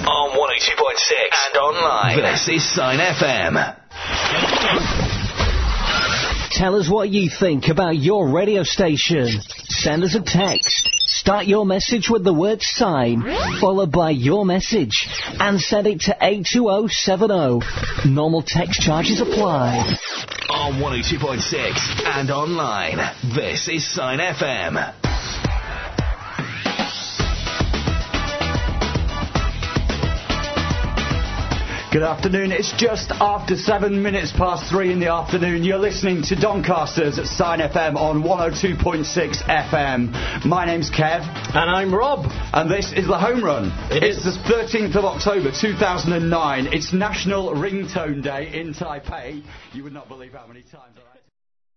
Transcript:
On 102.6 and online. This is Sign FM. Tell us what you think about your radio station. Send us a text. Start your message with the word sign, followed by your message, and send it to 82070. Normal text charges apply. On 102.6 and online. This is Sign FM. Good afternoon. It's just after 7 minutes past 3 in the afternoon. You're listening to Doncasters at Sign FM on 102.6 FM. My name's Kev. And I'm Rob. And this is The Home Run. It's the 13th of October 2009. It's National Ringtone Day in Taipei. You would not believe how many times I